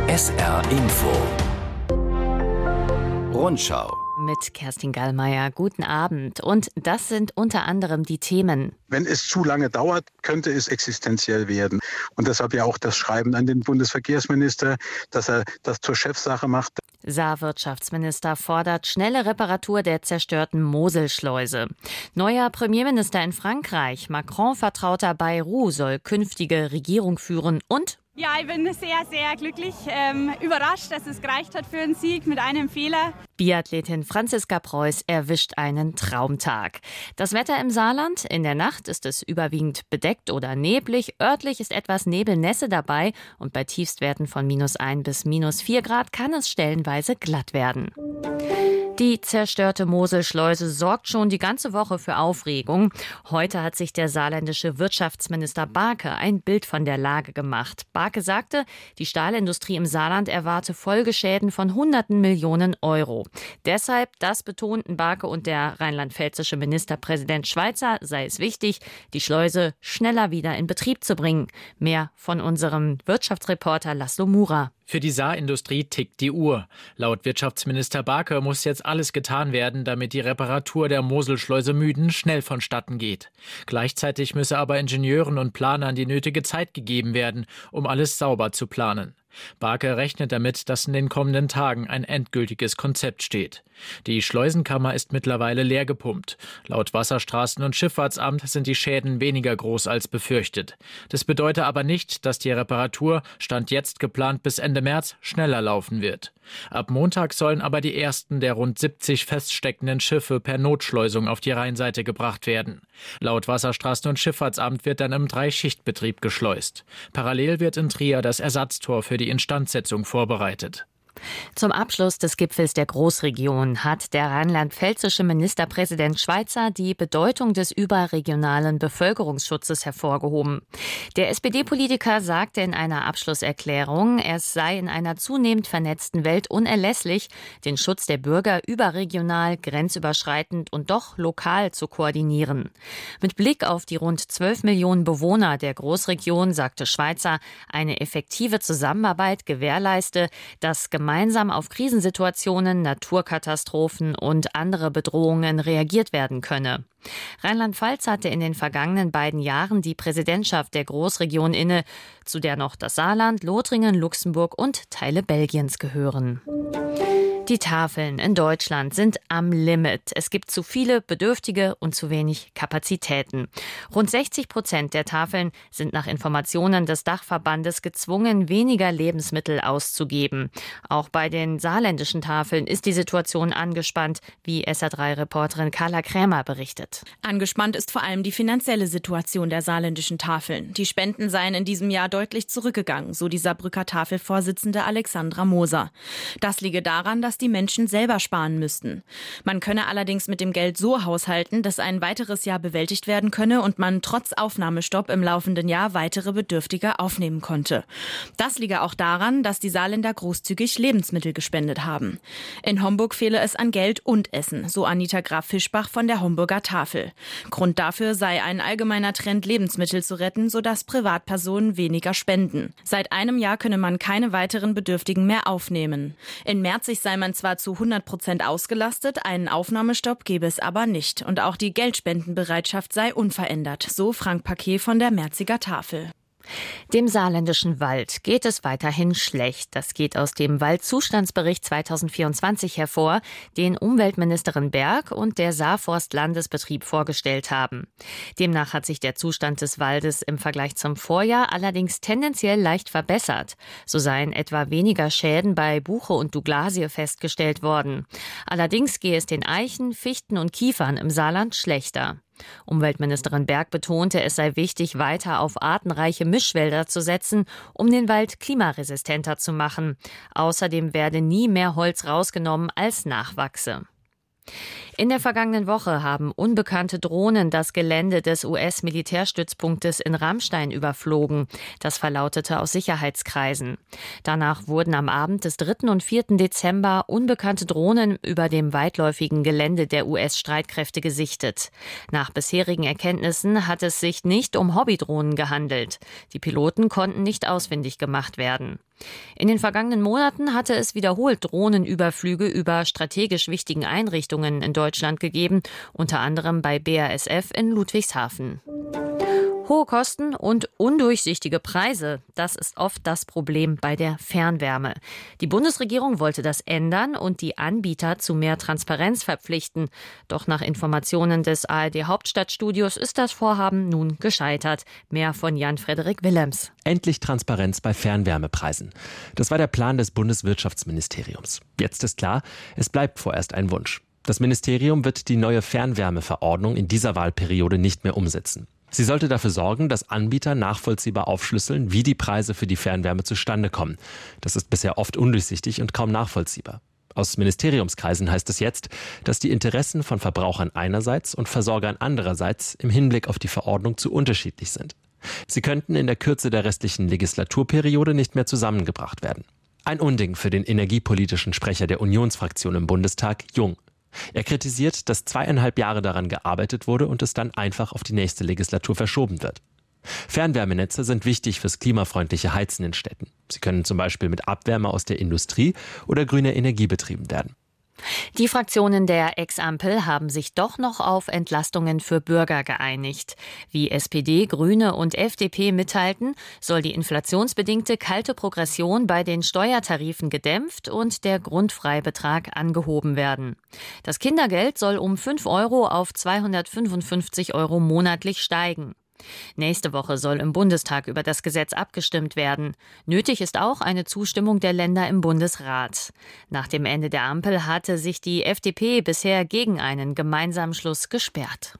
SR Info Rundschau mit Kerstin Gallmeier. Guten Abend. Und das sind unter anderem die Themen. Wenn es zu lange dauert, könnte es existenziell werden. Und deshalb ja auch das Schreiben an den Bundesverkehrsminister, dass er das zur Chefsache macht. Saarwirtschaftsminister fordert schnelle Reparatur der zerstörten Moselschleuse. Neuer Premierminister in Frankreich, Macron-Vertrauter Bayrou, soll künftige Regierung führen und ja, ich bin sehr, sehr glücklich, überrascht, dass es gereicht hat für einen Sieg mit einem Fehler. Biathletin Franziska Preuß erwischt einen Traumtag. Das Wetter im Saarland: in der Nacht ist es überwiegend bedeckt oder neblig. Örtlich ist etwas Nebelnässe dabei und bei Tiefstwerten von -1 bis -4 Grad kann es stellenweise glatt werden. Die zerstörte Moselschleuse sorgt schon die ganze Woche für Aufregung. Heute hat sich der saarländische Wirtschaftsminister Barke ein Bild von der Lage gemacht. Barke sagte, die Stahlindustrie im Saarland erwarte Folgeschäden von Hunderten Millionen Euro. Deshalb, das betonten Barke und der rheinland-pfälzische Ministerpräsident Schweitzer, sei es wichtig, die Schleuse schneller wieder in Betrieb zu bringen. Mehr von unserem Wirtschaftsreporter Laszlo Mura. Für die Saarindustrie tickt die Uhr. Laut Wirtschaftsminister Barke muss jetzt alles getan werden, damit die Reparatur der Moselschleuse Müden schnell vonstatten geht. Gleichzeitig müsse aber Ingenieuren und Planern die nötige Zeit gegeben werden, um alles sauber zu planen. Barke rechnet damit, dass in den kommenden Tagen ein endgültiges Konzept steht. Die Schleusenkammer ist mittlerweile leer gepumpt. Laut Wasserstraßen- und Schifffahrtsamt sind die Schäden weniger groß als befürchtet. Das bedeutet aber nicht, dass die Reparatur, Stand jetzt geplant bis Ende März, schneller laufen wird. Ab Montag sollen aber die ersten der rund 70 feststeckenden Schiffe per Notschleusung auf die Rheinseite gebracht werden. Laut Wasserstraßen- und Schifffahrtsamt wird dann im 3-Schicht-Betrieb geschleust. Parallel wird in Trier das Ersatztor für die Instandsetzung vorbereitet. Zum Abschluss des Gipfels der Großregion hat der rheinland-pfälzische Ministerpräsident Schweitzer die Bedeutung des überregionalen Bevölkerungsschutzes hervorgehoben. Der SPD-Politiker sagte in einer Abschlusserklärung, es sei in einer zunehmend vernetzten Welt unerlässlich, den Schutz der Bürger überregional, grenzüberschreitend und doch lokal zu koordinieren. Mit Blick auf die rund 12 Millionen Bewohner der Großregion sagte Schweitzer, eine effektive Zusammenarbeit gewährleiste, dass gemeinsam auf Krisensituationen, Naturkatastrophen und andere Bedrohungen reagiert werden könne. Rheinland-Pfalz hatte in den vergangenen beiden Jahren die Präsidentschaft der Großregion inne, zu der noch das Saarland, Lothringen, Luxemburg und Teile Belgiens gehören. Die Tafeln in Deutschland sind am Limit. Es gibt zu viele Bedürftige und zu wenig Kapazitäten. Rund 60% der Tafeln sind nach Informationen des Dachverbandes gezwungen, weniger Lebensmittel auszugeben. Auch bei den saarländischen Tafeln ist die Situation angespannt, wie SR3-Reporterin Carla Krämer berichtet. Angespannt ist vor allem die finanzielle Situation der saarländischen Tafeln. Die Spenden seien in diesem Jahr deutlich zurückgegangen, so die Saarbrücker Tafelvorsitzende Alexandra Moser. Das liege daran, dass die Menschen selber sparen müssten. Man könne allerdings mit dem Geld so haushalten, dass ein weiteres Jahr bewältigt werden könne und man trotz Aufnahmestopp im laufenden Jahr weitere Bedürftige aufnehmen konnte. Das liege auch daran, dass die Saarländer großzügig Lebensmittel gespendet haben. In Homburg fehle es an Geld und Essen, so Anita Graf-Fischbach von der Homburger Tafel. Grund dafür sei ein allgemeiner Trend, Lebensmittel zu retten, sodass Privatpersonen weniger spenden. Seit einem Jahr könne man keine weiteren Bedürftigen mehr aufnehmen. In Merzig sei man zwar zu 100% ausgelastet, einen Aufnahmestopp gebe es aber nicht. Und auch die Geldspendenbereitschaft sei unverändert, so Frank Paquet von der Merziger Tafel. Dem saarländischen Wald geht es weiterhin schlecht. Das geht aus dem Waldzustandsbericht 2024 hervor, den Umweltministerin Berg und der Saarforst-Landesbetrieb vorgestellt haben. Demnach hat sich der Zustand des Waldes im Vergleich zum Vorjahr allerdings tendenziell leicht verbessert. So seien etwa weniger Schäden bei Buche und Douglasie festgestellt worden. Allerdings gehe es den Eichen, Fichten und Kiefern im Saarland schlechter. Umweltministerin Berg betonte, es sei wichtig, weiter auf artenreiche Mischwälder zu setzen, um den Wald klimaresistenter zu machen. Außerdem werde nie mehr Holz rausgenommen, als nachwachse. In der vergangenen Woche haben unbekannte Drohnen das Gelände des US-Militärstützpunktes in Ramstein überflogen. Das verlautete aus Sicherheitskreisen. Danach wurden am Abend des 3. und 4. Dezember unbekannte Drohnen über dem weitläufigen Gelände der US-Streitkräfte gesichtet. Nach bisherigen Erkenntnissen hat es sich nicht um Hobbydrohnen gehandelt. Die Piloten konnten nicht ausfindig gemacht werden. In den vergangenen Monaten hatte es wiederholt Drohnenüberflüge über strategisch wichtigen Einrichtungen in Deutschland gegeben, unter anderem bei BASF in Ludwigshafen. Hohe Kosten und undurchsichtige Preise, das ist oft das Problem bei der Fernwärme. Die Bundesregierung wollte das ändern und die Anbieter zu mehr Transparenz verpflichten. Doch nach Informationen des ARD-Hauptstadtstudios ist das Vorhaben nun gescheitert. Mehr von Jan-Frederik Willems. Endlich Transparenz bei Fernwärmepreisen. Das war der Plan des Bundeswirtschaftsministeriums. Jetzt ist klar, es bleibt vorerst ein Wunsch. Das Ministerium wird die neue Fernwärmeverordnung in dieser Wahlperiode nicht mehr umsetzen. Sie sollte dafür sorgen, dass Anbieter nachvollziehbar aufschlüsseln, wie die Preise für die Fernwärme zustande kommen. Das ist bisher oft undurchsichtig und kaum nachvollziehbar. Aus Ministeriumskreisen heißt es jetzt, dass die Interessen von Verbrauchern einerseits und Versorgern andererseits im Hinblick auf die Verordnung zu unterschiedlich sind. Sie könnten in der Kürze der restlichen Legislaturperiode nicht mehr zusammengebracht werden. Ein Unding für den energiepolitischen Sprecher der Unionsfraktion im Bundestag, Jung. Er kritisiert, dass 2,5 Jahre daran gearbeitet wurde und es dann einfach auf die nächste Legislatur verschoben wird. Fernwärmenetze sind wichtig fürs klimafreundliche Heizen in Städten. Sie können zum Beispiel mit Abwärme aus der Industrie oder grüner Energie betrieben werden. Die Fraktionen der Ex-Ampel haben sich doch noch auf Entlastungen für Bürger geeinigt. Wie SPD, Grüne und FDP mitteilten, soll die inflationsbedingte kalte Progression bei den Steuertarifen gedämpft und der Grundfreibetrag angehoben werden. Das Kindergeld soll um 5 Euro auf 255 Euro monatlich steigen. Nächste Woche soll im Bundestag über das Gesetz abgestimmt werden. Nötig ist auch eine Zustimmung der Länder im Bundesrat. Nach dem Ende der Ampel hatte sich die FDP bisher gegen einen Gemeinsamschluss gesperrt.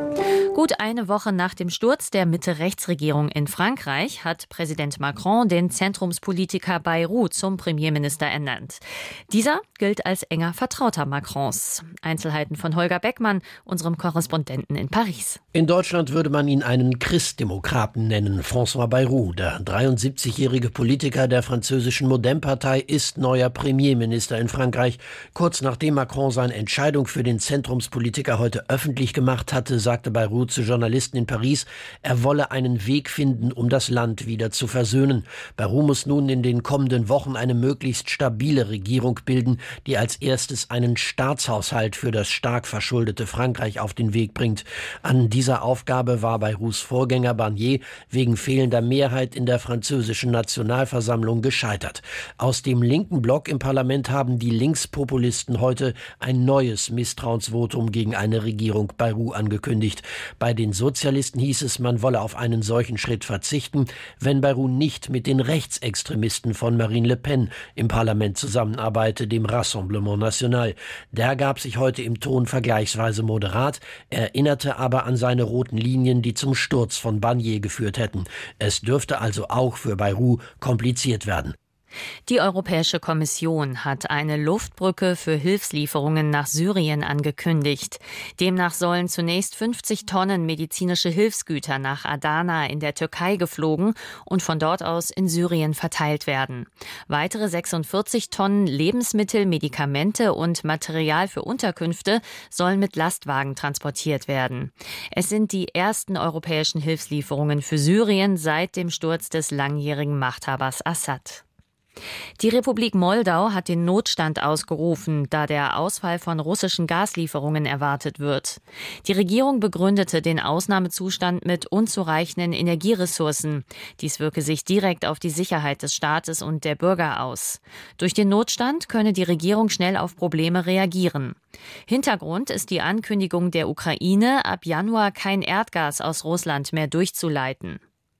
Gut eine Woche nach dem Sturz der Mitte-Rechts-Regierung in Frankreich hat Präsident Macron den Zentrumspolitiker Bayrou zum Premierminister ernannt. Dieser gilt als enger Vertrauter Macrons. Einzelheiten von Holger Beckmann, unserem Korrespondenten in Paris. In Deutschland würde man ihn einen Christdemokraten nennen. François Bayrou, der 73-jährige Politiker der französischen Modem-Partei, ist neuer Premierminister in Frankreich. Kurz nachdem Macron seine Entscheidung für den Zentrumspolitiker heute öffentlich gemacht hatte, sagte Bayrou zu Journalisten in Paris, er wolle einen Weg finden, um das Land wieder zu versöhnen. Bayrou muss nun in den kommenden Wochen eine möglichst stabile Regierung bilden, die als erstes einen Staatshaushalt für das stark verschuldete Frankreich auf den Weg bringt. An dieser Aufgabe war Bayrous Vorgänger Barnier wegen fehlender Mehrheit in der französischen Nationalversammlung gescheitert. Aus dem linken Block im Parlament haben die Linkspopulisten heute ein neues Misstrauensvotum gegen eine Regierung Bayrou angekündigt. Bei den Sozialisten hieß es, man wolle auf einen solchen Schritt verzichten, wenn Bayrou nicht mit den Rechtsextremisten von Marine Le Pen im Parlament zusammenarbeite, dem Rassemblement National. Der gab sich heute im Ton vergleichsweise moderat, erinnerte aber an seine roten Linien, die zum Sturz von Barnier geführt hätten. Es dürfte also auch für Bayrou kompliziert werden. Die Europäische Kommission hat eine Luftbrücke für Hilfslieferungen nach Syrien angekündigt. Demnach sollen zunächst 50 Tonnen medizinische Hilfsgüter nach Adana in der Türkei geflogen und von dort aus in Syrien verteilt werden. Weitere 46 Tonnen Lebensmittel, Medikamente und Material für Unterkünfte sollen mit Lastwagen transportiert werden. Es sind die ersten europäischen Hilfslieferungen für Syrien seit dem Sturz des langjährigen Machthabers Assad. Die Republik Moldau hat den Notstand ausgerufen, da der Ausfall von russischen Gaslieferungen erwartet wird. Die Regierung begründete den Ausnahmezustand mit unzureichenden Energieressourcen. Dies wirke sich direkt auf die Sicherheit des Staates und der Bürger aus. Durch den Notstand könne die Regierung schnell auf Probleme reagieren. Hintergrund ist die Ankündigung der Ukraine, ab Januar kein Erdgas aus Russland mehr durchzuleiten.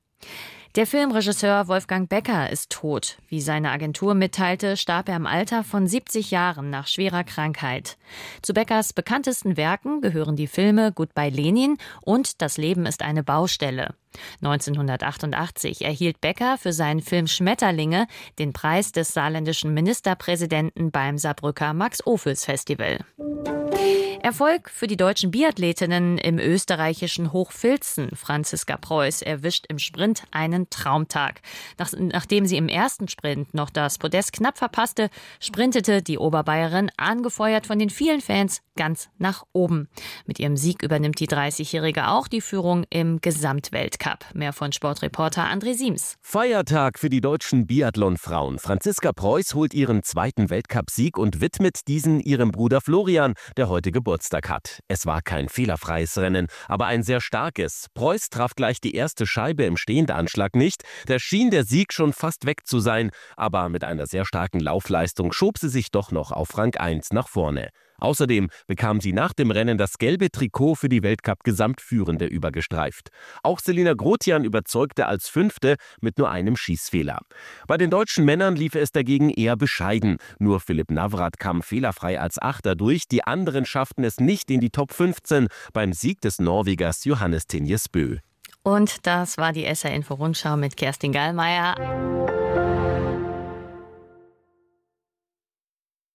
Der Filmregisseur Wolfgang Becker ist tot. Wie seine Agentur mitteilte, starb er im Alter von 70 Jahren nach schwerer Krankheit. Zu Beckers bekanntesten Werken gehören die Filme Goodbye Lenin und Das Leben ist eine Baustelle. 1988 erhielt Becker für seinen Film Schmetterlinge den Preis des saarländischen Ministerpräsidenten beim Saarbrücker Max-Ophüls-Festival. Erfolg für die deutschen Biathletinnen im österreichischen Hochfilzen. Franziska Preuß erwischt im Sprint einen Traumtag. Nachdem sie im ersten Sprint noch das Podest knapp verpasste, sprintete die Oberbayerin, angefeuert von den vielen Fans, ganz nach oben. Mit ihrem Sieg übernimmt die 30-Jährige auch die Führung im Gesamtweltcup. Mehr von Sportreporter André Siems. Feiertag für die deutschen Biathlon-Frauen. Franziska Preuß holt ihren zweiten Weltcupsieg und widmet diesen ihrem Bruder Florian, der heute Geburtstag hat. Es war kein fehlerfreies Rennen, aber ein sehr starkes. Preuß traf gleich die erste Scheibe im Stehendanschlag nicht. Da schien der Sieg schon fast weg zu sein, aber mit einer sehr starken Laufleistung schob sie sich doch noch auf Rang 1 nach vorne. Außerdem bekam sie nach dem Rennen das gelbe Trikot für die Weltcup-Gesamtführende übergestreift. Auch Selina Grotian überzeugte als Fünfte mit nur einem Schießfehler. Bei den deutschen Männern lief es dagegen eher bescheiden. Nur Philipp Navrat kam fehlerfrei als Achter durch. Die anderen schafften es nicht in die Top 15 beim Sieg des Norwegers Johannes Tinjes Bø. Und das war die SR-Info-Rundschau mit Kerstin Gallmeier.